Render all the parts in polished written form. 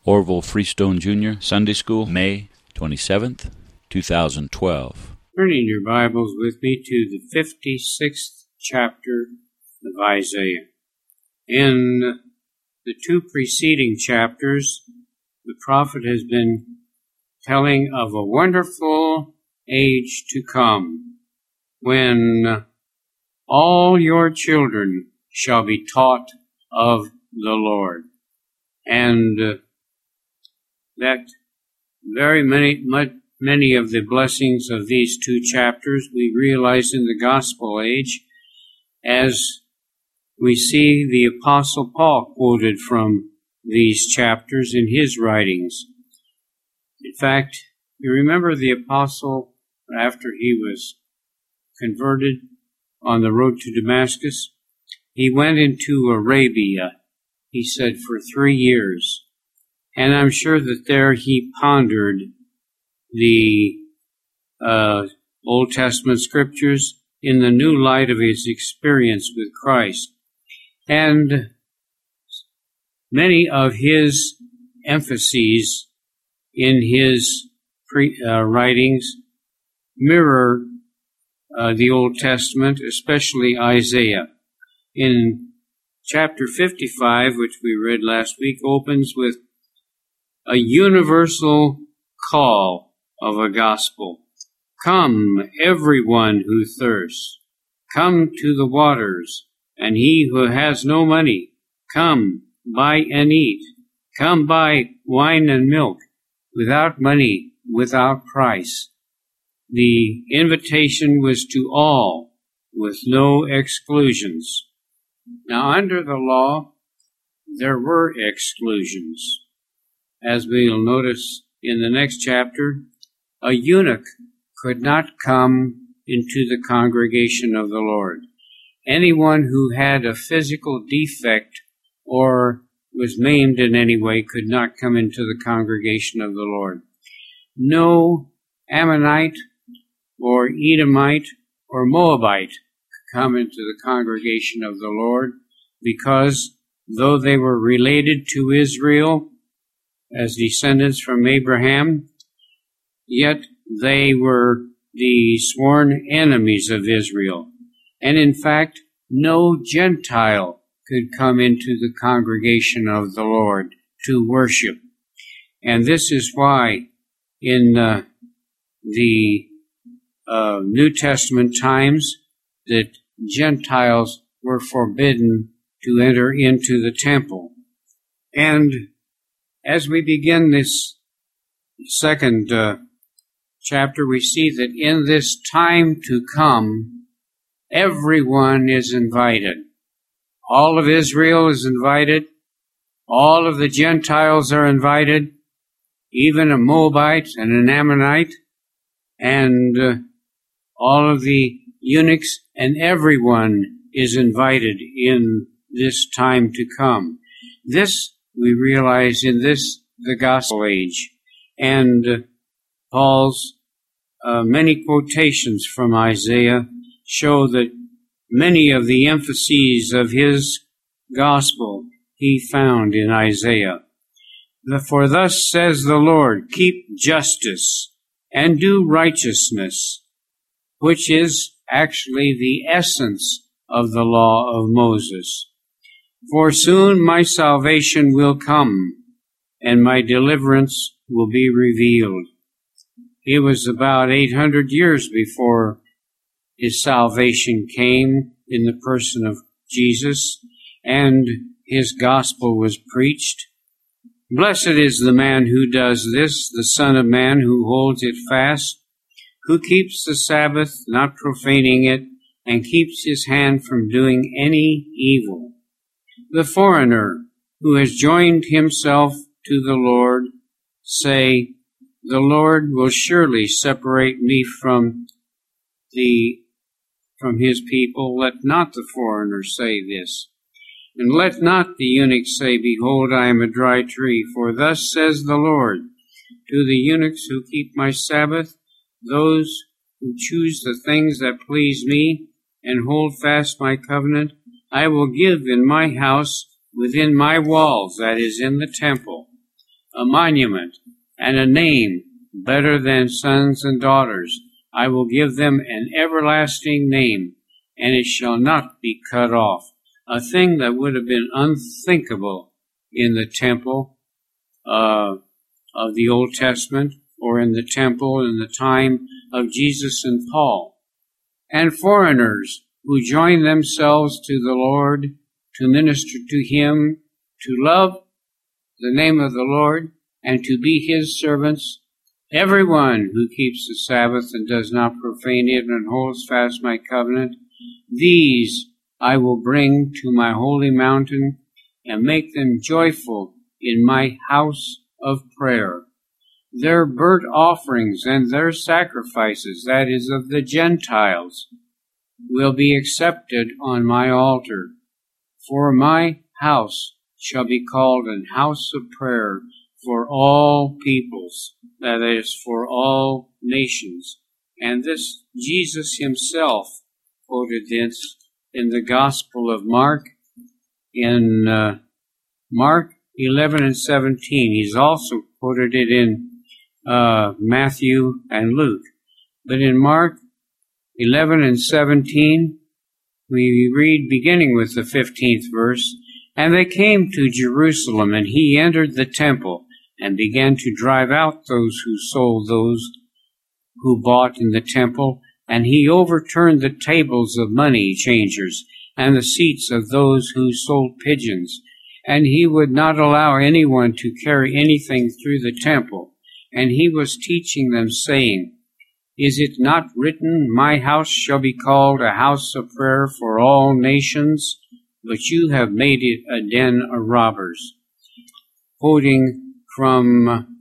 Orville Freestone Jr. Sunday School, May 27th, 2012. Turning your Bibles with me to the 56th chapter of Isaiah. In the two preceding chapters, the prophet has been telling of a wonderful age to come, when all your children shall be taught of the Lord. And that very many of the blessings of these two chapters we realize in the gospel age, as we see the Apostle Paul quoted from these chapters in his writings. In fact, you remember the Apostle, after he was converted on the road to Damascus, he went into Arabia, he said, for 3 years. And I'm sure that there he pondered the Old Testament scriptures in the new light of his experience with Christ. And many of his emphases in his writings mirror the Old Testament, especially Isaiah. In chapter 55, which we read last week, opens with a universal call of a gospel. Come, everyone who thirsts, come to the waters, and he who has no money, come, buy and eat. Come buy wine and milk, without money, without price. The invitation was to all, with no exclusions. Now, under the law, there were exclusions. As we'll notice in the next chapter, a eunuch could not come into the congregation of the Lord. Anyone who had a physical defect or was maimed in any way could not come into the congregation of the Lord. No Ammonite or Edomite or Moabite could come into the congregation of the Lord, because though they were related to Israel as descendants from Abraham, yet they were the sworn enemies of Israel. And in fact, no Gentile could come into the congregation of the Lord to worship. And this is why in the New Testament times that Gentiles were forbidden to enter into the temple. And as we begin this second chapter, we see that in this time to come, everyone is invited. All of Israel is invited. All of the Gentiles are invited. Even a Moabite and an Ammonite, and all of the eunuchs, and everyone is invited in this time to come. This we realize in the gospel age. And Paul's many quotations from Isaiah show that many of the emphases of his gospel he found in Isaiah. For thus says the Lord, keep justice and do righteousness, which is actually the essence of the law of Moses. For soon my salvation will come, and my deliverance will be revealed. It was about 800 years before his salvation came in the person of Jesus, and his gospel was preached. Blessed is the man who does this, the Son of Man who holds it fast, who keeps the Sabbath, not profaning it, and keeps his hand from doing any evil. The foreigner who has joined himself to the Lord, say, the Lord will surely separate me from his people. Let not the foreigner say this. And let not the eunuch say, behold, I am a dry tree. For thus says the Lord, to the eunuchs who keep my Sabbath, those who choose the things that please me, and hold fast my covenant, I will give in my house within my walls, that is, in the temple, a monument, and a name better than sons and daughters. I will give them an everlasting name, and it shall not be cut off. A thing that would have been unthinkable in the temple of the Old Testament, or in the temple in the time of Jesus and Paul. And foreigners who join themselves to the Lord to minister to Him, to love the name of the Lord, and to be His servants. Everyone who keeps the Sabbath and does not profane it and holds fast my covenant, these I will bring to my holy mountain and make them joyful in my house of prayer. Their burnt offerings and their sacrifices, that is, of the Gentiles, will be accepted on my altar. For my house shall be called an house of prayer for all peoples, that is, for all nations. And this, Jesus Himself quoted this in the Gospel of Mark, in Mark 11 and 17. He's also quoted it in Matthew and Luke. But in Mark 11 and 17, we read, beginning with the 15th verse, "And they came to Jerusalem, and He entered the temple, and began to drive out those who sold those who bought in the temple, and He overturned the tables of money changers, and the seats of those who sold pigeons. And He would not allow anyone to carry anything through the temple. And He was teaching them, saying, Is it not written, My house shall be called a house of prayer for all nations? But you have made it a den of robbers." Quoting from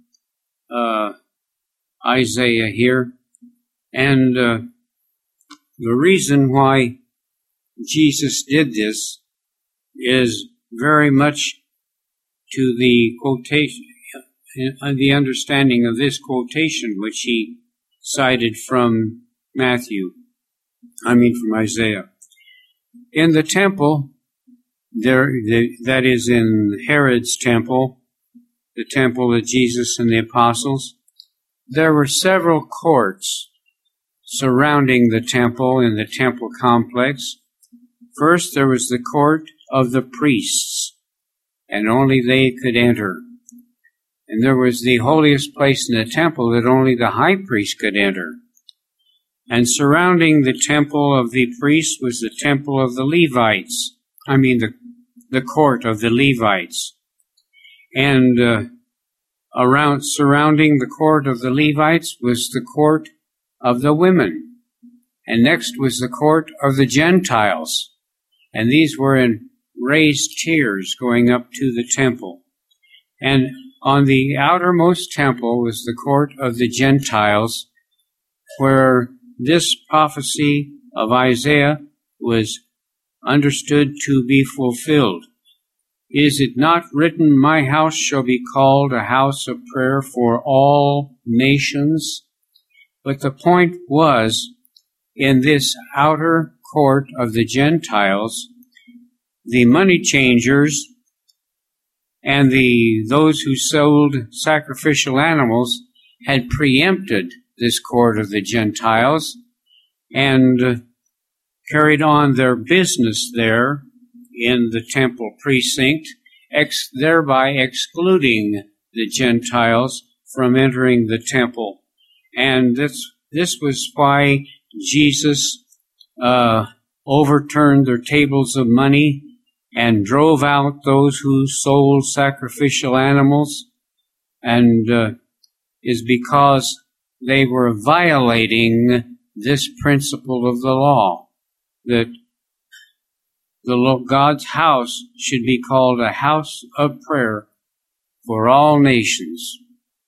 Isaiah here. And the reason why Jesus did this is very much to the quotation, the understanding of this quotation, which He cited from from Isaiah. In the temple, that is in Herod's temple, the temple of Jesus and the apostles, there were several courts surrounding the temple in the temple complex. First, there was the court of the priests, and only they could enter. And there was the holiest place in the temple that only the high priest could enter. And surrounding the temple of the priests was the temple of the Levites. The court of the Levites. And surrounding the court of the Levites was the court of the women. And next was the court of the Gentiles. And these were in raised tiers going up to the temple. And on the outermost temple was the court of the Gentiles, where this prophecy of Isaiah was understood to be fulfilled. Is it not written, My house shall be called a house of prayer for all nations? But the point was, in this outer court of the Gentiles, the money changers and those who sold sacrificial animals had preempted this court of the Gentiles and carried on their business there in the temple precinct, thereby excluding the Gentiles from entering the temple. And this was why Jesus overturned their tables of money and drove out those who sold sacrificial animals, and is because they were violating this principle of the law, that God's house should be called a house of prayer for all nations.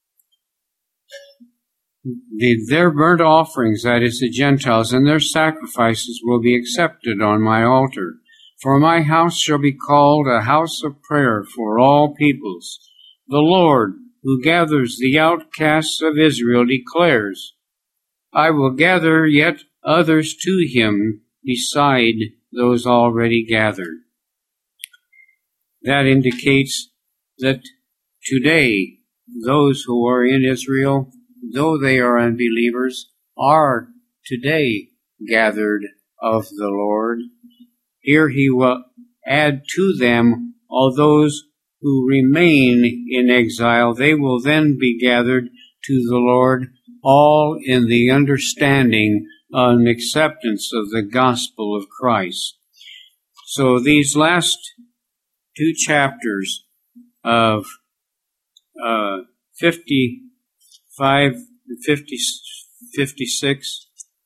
Their burnt offerings, that is the Gentiles, and their sacrifices will be accepted on my altar. For my house shall be called a house of prayer for all peoples. The Lord, who gathers the outcasts of Israel, declares, I will gather yet others to Him beside those already gathered. That indicates that today those who are in Israel, though they are unbelievers, are today gathered of the Lord. Here he will add to them all those who remain in exile. They will then be gathered to the Lord, all in the understanding and acceptance of the gospel of Christ. So these last two chapters of 55, 56,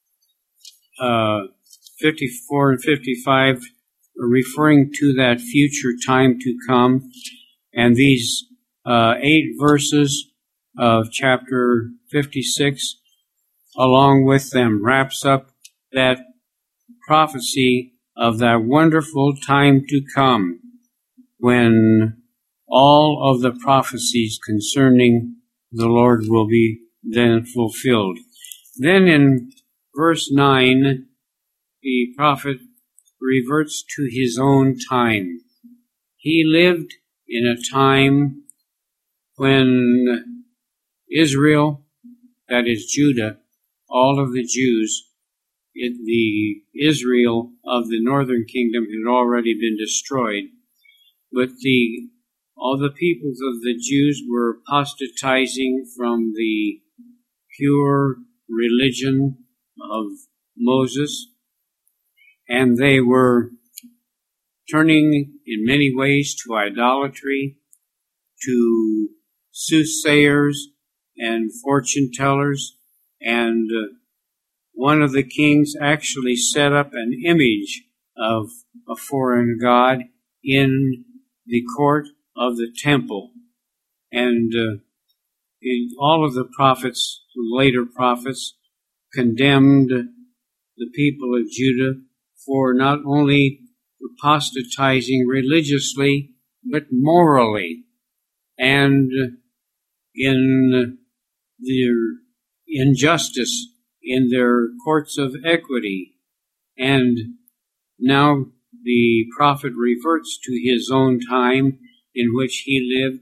54 and 55 are referring to that future time to come. And these 8 verses of chapter 56, along with them, wraps up that prophecy of that wonderful time to come, when all of the prophecies concerning the Lord will be then fulfilled. Then in verse 9, the prophet reverts to his own time. He lived in a time when Israel, that is Judah, all of the Jews, the Israel of the northern kingdom had already been destroyed, but all the peoples of the Jews were apostatizing from the pure religion of Moses, and they were turning in many ways to idolatry, to soothsayers and fortune tellers, and one of the kings actually set up an image of a foreign god in the court of the temple. And all of the prophets, later prophets, condemned the people of Judah for not only apostatizing religiously, but morally, and in their injustice in their courts of equity. And now the prophet reverts to his own time in which he lived,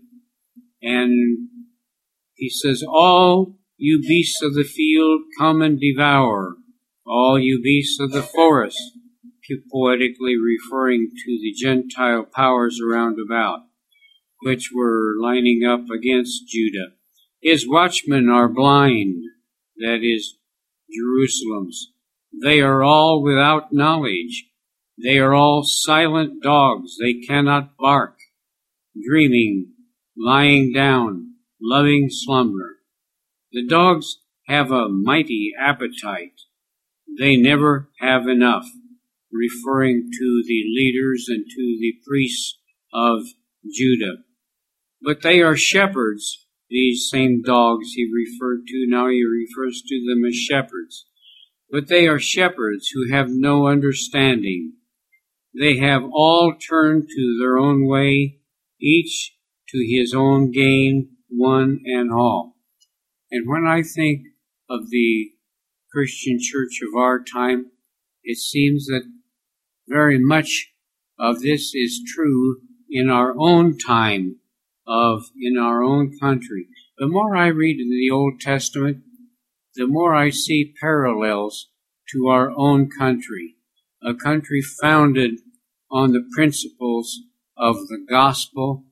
and he says, "All you beasts of the field, come and devour. All you beasts of the forest," poetically referring to the Gentile powers around about, which were lining up against Judah. "His watchmen are blind," that is, Jerusalem's. "They are all without knowledge. They are all silent dogs. They cannot bark. Dreaming, lying down, loving slumber. The dogs have a mighty appetite. They never have enough," referring to the leaders and to the priests of Judah. "But they are shepherds," these same dogs he referred to, now he refers to them as shepherds. "But they are shepherds who have no understanding. They have all turned to their own way, each to his own gain, one and all." And when I think of the Christian church of our time, it seems that very much of this is true in our own time, in our own country. The more I read in the Old Testament, the more I see parallels to our own country, a country founded on the principles of the gospel,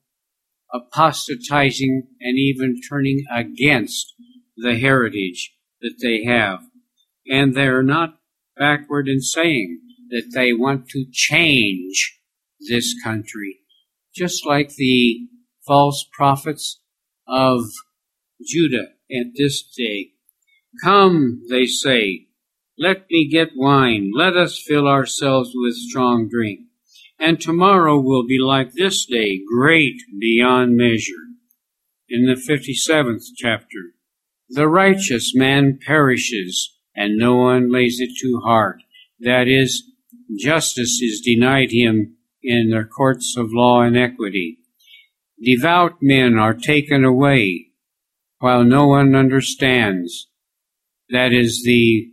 apostatizing and even turning against the heritage that they have. And they're not backward in saying that they want to change this country, just like the false prophets of Judah at this day. "Come," they say, "let me get wine. Let us fill ourselves with strong drink. And tomorrow will be like this day, great beyond measure." In the 57th chapter, "The righteous man perishes, and no one lays it to heart." That is, justice is denied him in their courts of law and equity. "Devout men are taken away, while no one understands." That is, the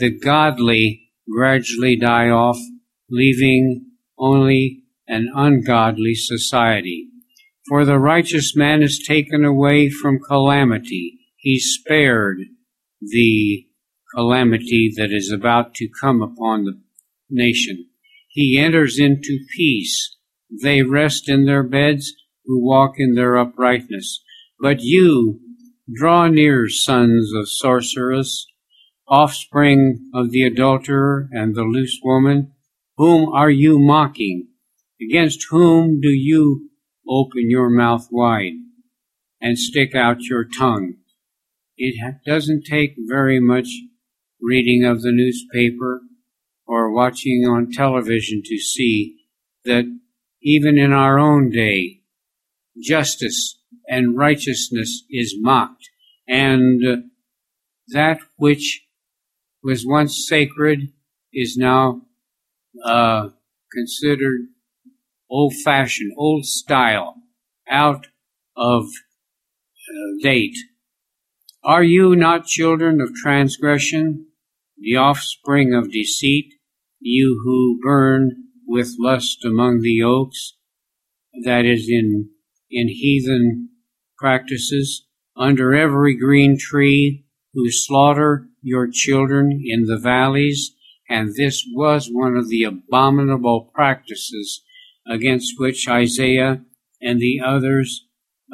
godly gradually die off, leaving only an ungodly society. For the righteous man is taken away from calamity. He spared the calamity that is about to come upon the nation. He enters into peace. They rest in their beds who walk in their uprightness. But you, draw near, sons of sorcerers, offspring of the adulterer and the loose woman. Whom are you mocking? Against whom do you open your mouth wide and stick out your tongue? It doesn't take very much reading of the newspaper or watching on television to see that even in our own day, justice and righteousness is mocked, and that which was once sacred is now considered old-fashioned, old style, out of date. Are you not children of transgression, the offspring of deceit, you who burn with lust among the oaks, that is in heathen practices, under every green tree, who slaughter your children in the valleys? And this was one of the abominable practices against which Isaiah and the others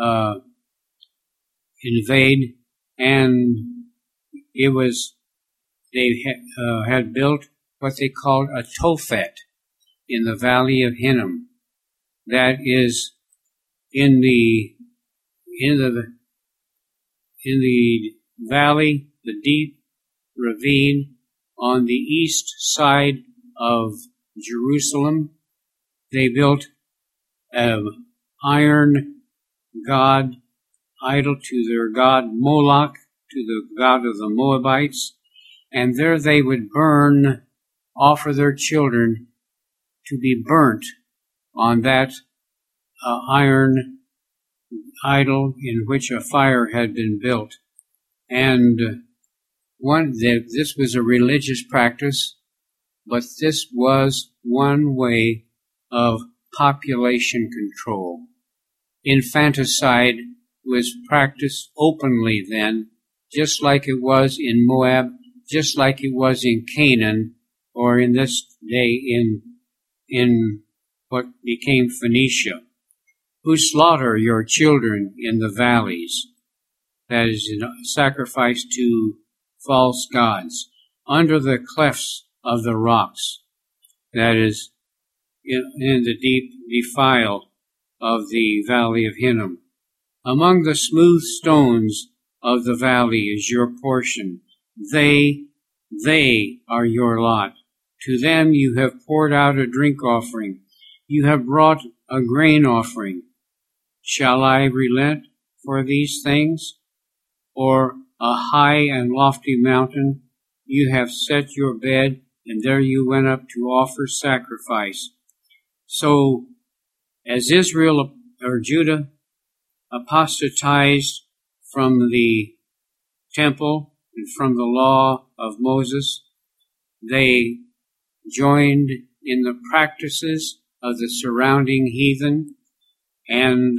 invade, and it was they had built what they called a Tophet in the valley of Hinnom. That is in the valley, the deep ravine on the east side of Jerusalem. They built an iron god idol to their god Moloch, to the god of the Moabites, and there they would offer their children to be burnt on that iron idol in which a fire had been built. And this was a religious practice, but this was one way of population control. Infanticide was practiced openly then, just like it was in Moab, just like it was in Canaan, or in this day in what became Phoenicia, who slaughter your children in the valleys, that is, in sacrifice to false gods, under the clefts of the rocks, that is, in the deep defile of the valley of Hinnom. Among the smooth stones of the valley is your portion. They are your lot. To them you have poured out a drink offering. You have brought a grain offering. Shall I relent for these things? Or a high and lofty mountain, you have set your bed, and there you went up to offer sacrifice. So, as Israel or Judah apostatized from the temple and from the law of Moses, they joined in the practices of the surrounding heathen and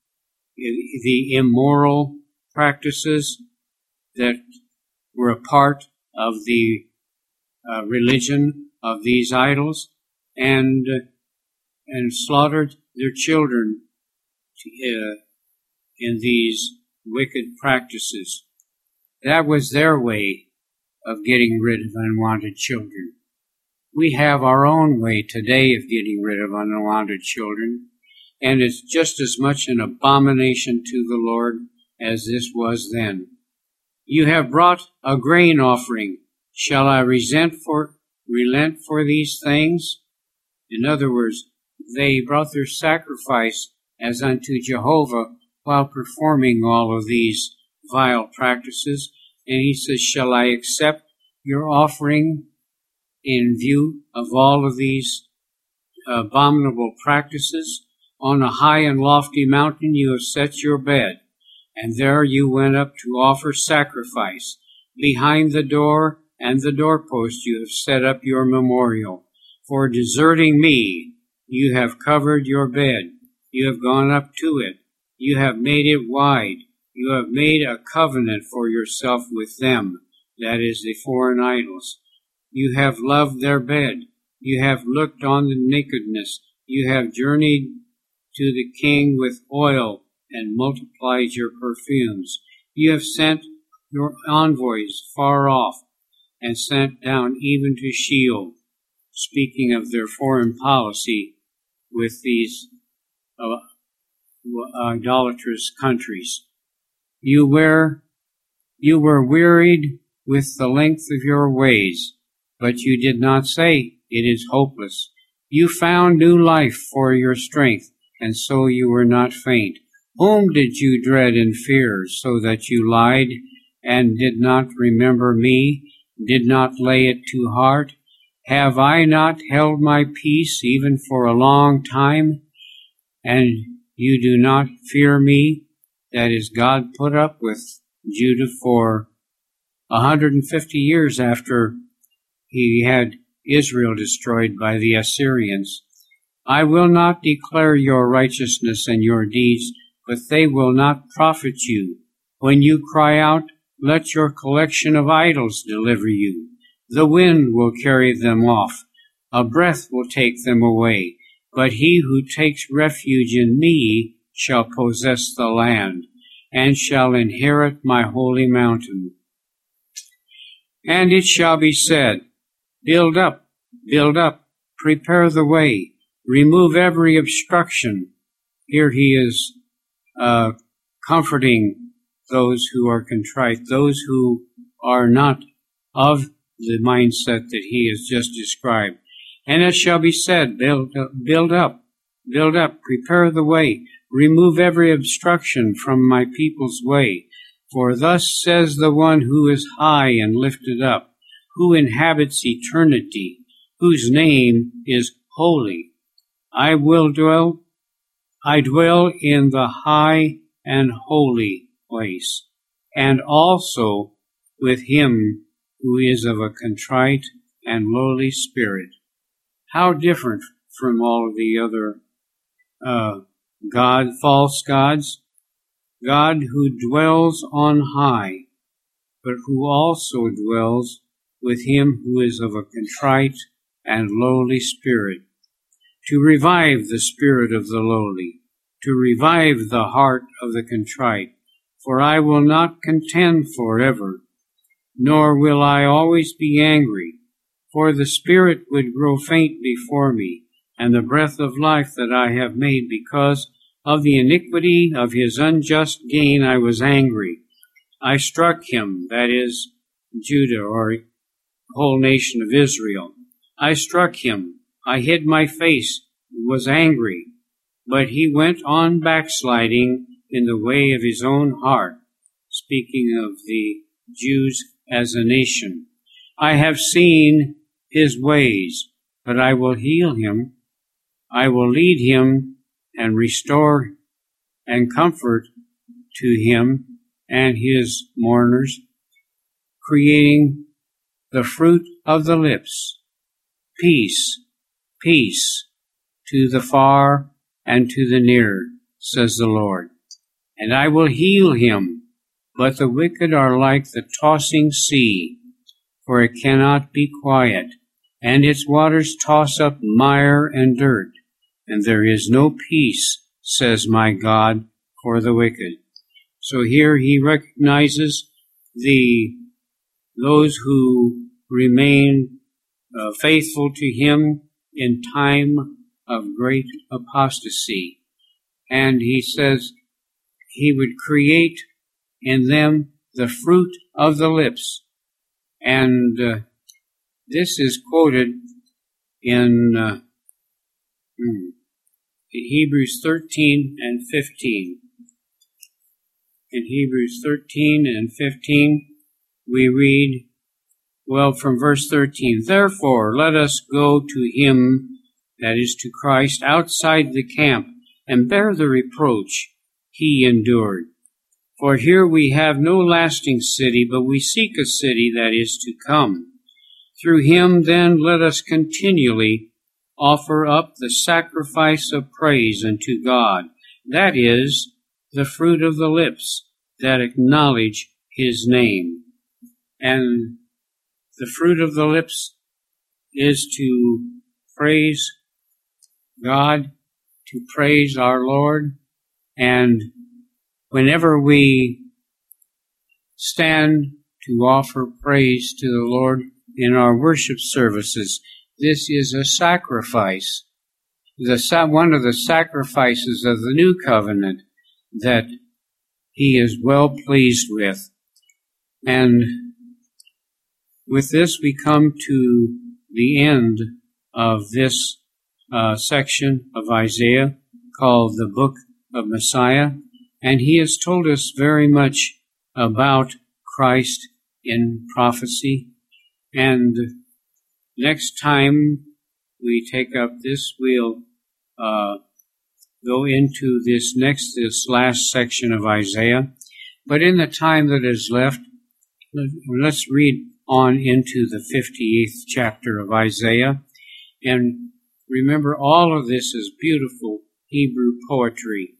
the immoral practices that were a part of the religion of these idols, and slaughtered their children in these wicked practices. That was their way of getting rid of unwanted children. We have our own way today of getting rid of unwanted children, and it's just as much an abomination to the Lord as this was then. You have brought a grain offering. Shall I relent for these things? In other words, they brought their sacrifice as unto Jehovah while performing all of these vile practices. And he says, shall I accept your offering in view of all of these abominable practices? On a high and lofty mountain you have set your bed, and there you went up to offer sacrifice. Behind the door and the doorpost you have set up your memorial. For deserting me you have covered your bed. You have gone up to it. You have made it wide. You have made a covenant for yourself with them, that is, the foreign idols. You have loved their bed. You have looked on the nakedness. You have journeyed to the king with oil and multiplied your perfumes. You have sent your envoys far off and sent down even to Sheol, speaking of their foreign policy with these idolatrous countries. You were wearied with the length of your ways, but you did not say, it is hopeless. You found new life for your strength, and so you were not faint. Whom did you dread and fear, so that you lied and did not remember me, did not lay it to heart? Have I not held my peace even for a long time, and you do not fear me? That is, God put up with Judah for 150 years after he had Israel destroyed by the Assyrians. I will not declare your righteousness and your deeds, but they will not profit you. When you cry out, let your collection of idols deliver you. The wind will carry them off. A breath will take them away. But he who takes refuge in me shall possess the land, and shall inherit my holy mountain. And it shall be said, build up, prepare the way, remove every obstruction. Here he is comforting those who are contrite, those who are not of the mindset that he has just described. And it shall be said, build up, prepare the way, remove every obstruction from my people's way. For thus says the one who is high and lifted up, who inhabits eternity, whose name is holy. I dwell in the high and holy place, and also with him who is of a contrite and lowly spirit. How different from all of the other false gods. God who dwells on high, but who also dwells with him who is of a contrite and lowly spirit, to revive the spirit of the lowly, to revive the heart of the contrite. For I will not contend forever, nor will I always be angry. For the spirit would grow faint before me, and the breath of life that I have made, because of the iniquity of his unjust gain I was angry. I struck him, that is, Judah, or whole nation of Israel. I struck him. I hid my face, was angry. But he went on backsliding in the way of his own heart, speaking of the Jews as a nation. I have seen his ways, but I will heal him. I will lead him and restore and comfort to him and his mourners, creating the fruit of the lips. Peace, peace to the far and to the near, says the Lord. And I will heal him, but the wicked are like the tossing sea, for it cannot be quiet, and its waters toss up mire and dirt, and there is no peace, says my God, for the wicked. So here he recognizes those who remain faithful to him in time of great apostasy. And he says he would create in them the fruit of the lips. And this is quoted in Hebrews 13 and 15. In Hebrews 13 and 15, we read, from verse 13, therefore let us go to him, that is to Christ, outside the camp, and bear the reproach he endured. For here we have no lasting city, but we seek a city that is to come. Through him then let us continually offer up the sacrifice of praise unto God. That is the fruit of the lips that acknowledge his name. And the fruit of the lips is to praise God, to praise our Lord. And whenever we stand to offer praise to the Lord in our worship services, this is a sacrifice. One of the sacrifices of the new covenant that he is well pleased with. And with this we come to the end of this section of Isaiah called the Book of Messiah. And he has told us very much about Christ in prophecy. And next time we take up this, we'll go into this last section of Isaiah. But in the time that is left, let's read on into the 58th chapter of Isaiah. And remember, all of this is beautiful Hebrew poetry.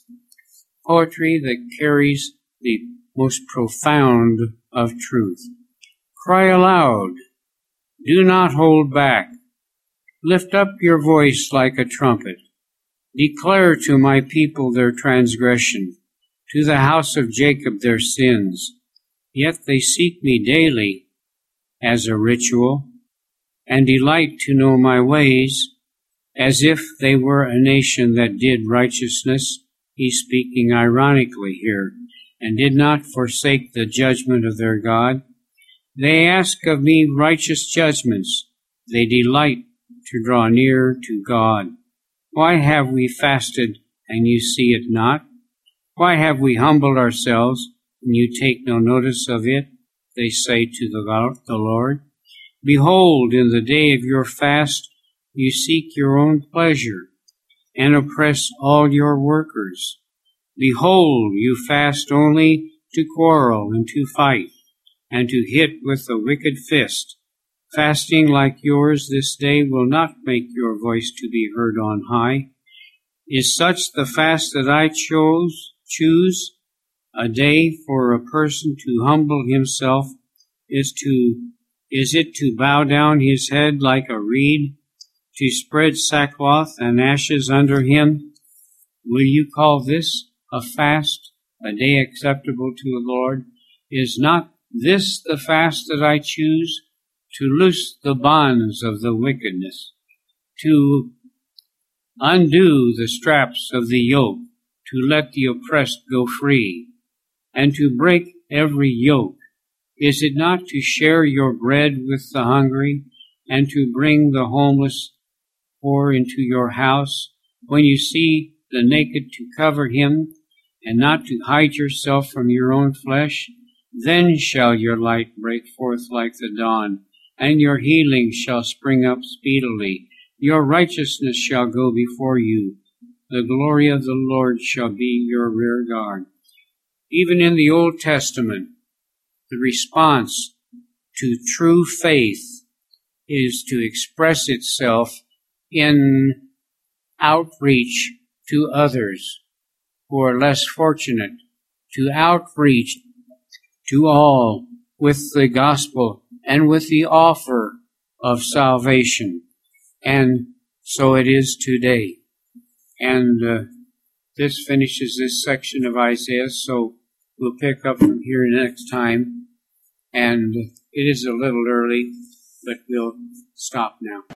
Poetry that carries the most profound of truth. Cry aloud. Do not hold back. Lift up your voice like a trumpet. Declare to my people their transgression, to the house of Jacob their sins. Yet they seek me daily as a ritual, and delight to know my ways, as if they were a nation that did righteousness. He's speaking ironically here, and did not forsake the judgment of their God. They ask of me righteous judgments. They delight to draw near to God. Why have we fasted, and you see it not? Why have we humbled ourselves, and you take no notice of it? They say to the Lord. Behold, in the day of your fast, you seek your own pleasure, and oppress all your workers. Behold, you fast only to quarrel and to fight, and to hit with the wicked fist. Fasting like yours this day will not make your voice to be heard on high. Is such the fast that I choose, a day for a person to humble himself? Is it to bow down his head like a reed, to spread sackcloth and ashes under him? Will you call this a fast, a day acceptable to the Lord? Is not this the fast that I choose? To loose the bonds of the wickedness, to undo the straps of the yoke, to let the oppressed go free, and to break every yoke. Is it not to share your bread with the hungry, and to bring the homeless poor into your house? When you see the naked, to cover him, and not to hide yourself from your own flesh? Then shall your light break forth like the dawn, and your healing shall spring up speedily. Your righteousness shall go before you. The glory of the Lord shall be your rear guard. Even in the Old Testament, the response to true faith is to express itself in outreach to others who are less fortunate, to outreach to all with the gospel and with the offer of salvation. And so it is today. And this finishes this section of Isaiah, so we'll pick up from here next time. And it is a little early, but we'll stop now.